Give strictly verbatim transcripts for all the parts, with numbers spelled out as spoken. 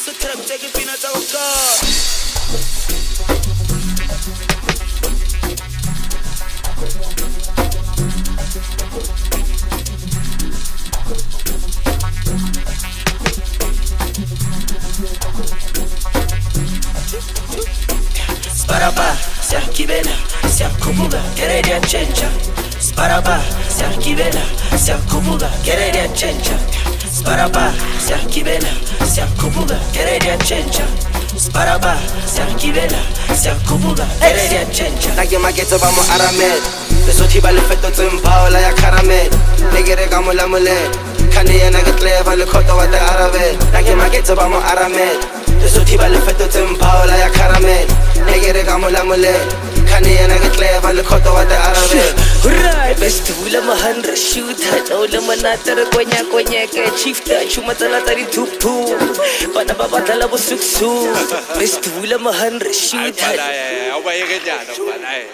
Sparaba, siakibela, siakubuga, gereria chencha. Sparaba, siakibela, siakubuga, gereria chencha. Sparaba, siakibela, siakubuga, gereria chencha. Sparaba, siakibela, siakubuga, gereria chencha. Nake maketo ba mo aramet, lesothi ba le fetotse mphaola ya caramel. Negere ka mola mole, khane yana ke clever le khoto wa ta arabe. Nake maketo ba mo aramet, lesothi ba le fetotse mphaola ya caramel. Negere ka mola mole, khane yana ke clever le khoto wa ta arabe. Right, best hula mahandra shoot, ola manata re konya konya ke chifta chuma tsala tsa di thupu. Bana ba batla bo suksu. Best hula mahandra shoot. Au ba e kenyana bana e.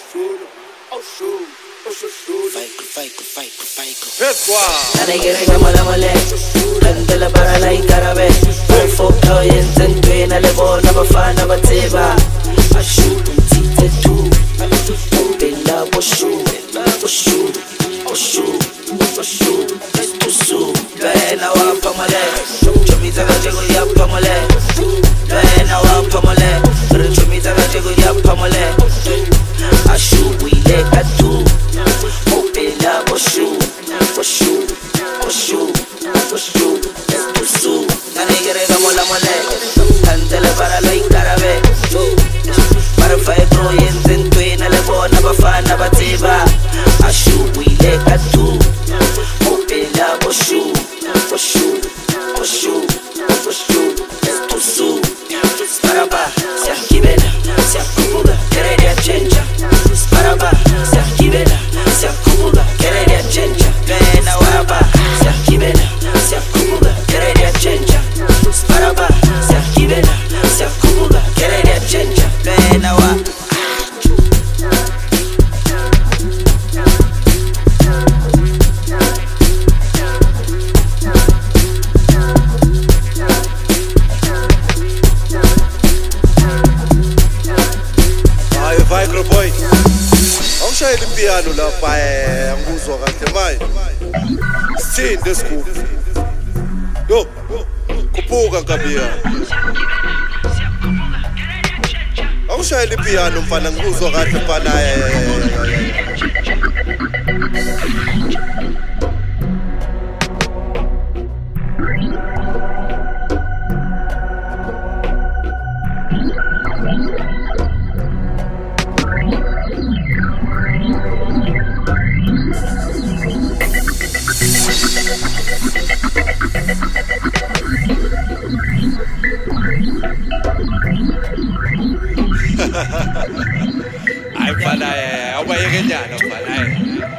Faiko faiko faiko faiko. Peswa. Nane gere ka mola mole, andela para la ikarabe. Fofto yenzen twena le bona bafana batseba. Ashu tite tu. Bella boshu. Oshu, Oshu, Oshu, Oshu, Bena wa pamale, Chomita ga jego ya pamale, Bena wa pamale, Chomita ga jego ya pamale, Ashu wile katu, Opela Oshu, Oshu, Oshu, Oshu, Oshu, Nane gere ga mola mole, Tantele para lo ikarabe, para fai pro yenzen twena le bona bafana batseba. Ashu wile katu, opela boshu, boshu, boshu, boshu, boshu. Sparaba, siakibela, siakubuga, gereria chencha. Sparaba, siakibela, siakubuga, gereria chencha. Bena waraba, siakibela, siakubuga, gereria chencha. Sparaba, siakibela, siakubuga, gereria chencha. Bena wa. Boy, awushayela ipiano lapha eh angizwa kahle manje. Sithinde isigubhu. Yo, kuphuka nkabia. Awushayela ipiano mfana ngizwa kahle mfana eh. Ay mfana eh awubaye kenyana mfana eh.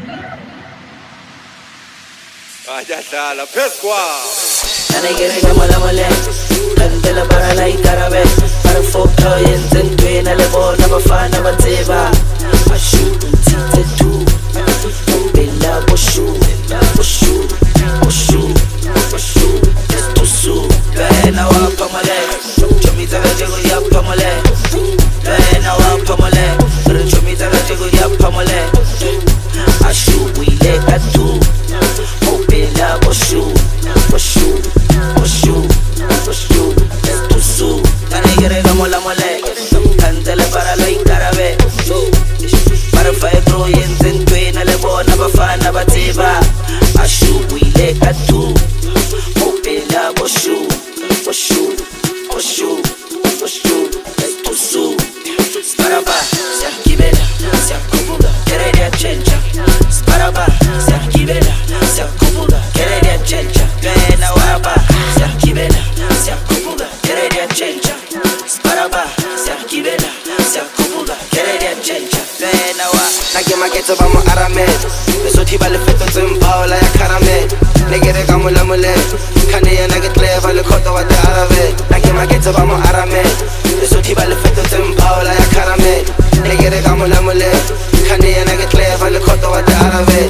Ayadlala phezukwa. Nane gere ka mola mole, andela para la ikarabe. Para fofto yenzen twena le bona bafana batseba. Ashu tite tu, opela boshu, boshu, boshu, boshu, boshu. Bena wa pamale, chomita ga jego ya pamale. Bena wa pamale, chomita ga jego ya pamale. Ashu wile katu, opela boshu, boshu, boshu, boshu, boshu. Nane gere ka mola mole, kantele para lo ikarabe. Para fai pro yenzen twena le bona bafana batseba. Ashu wile katu, opela boshu, boshu, boshu, boshu, boshu. Sparaba, siakibela, siakubuga, gereria chencha. Sparaba, siakibela, siakubuga, gereria chencha. Bena waraba, siakibela, siakubuga, gereria chencha. Sparaba, siakibela, siakubuga, gereria chencha. Bena wa. Nake maketo ba mo aramet, lesothi ba le fetotse mphaola ya caramel. Negere ka mola mole, khane yana ke clever le khoto wa ta arabe. Nake maketo ba mo aramet, lesothi ba le fetotse mphaola ya caramel. Negere ka mola mole, khane yana ke clever le khoto wa ta arabe.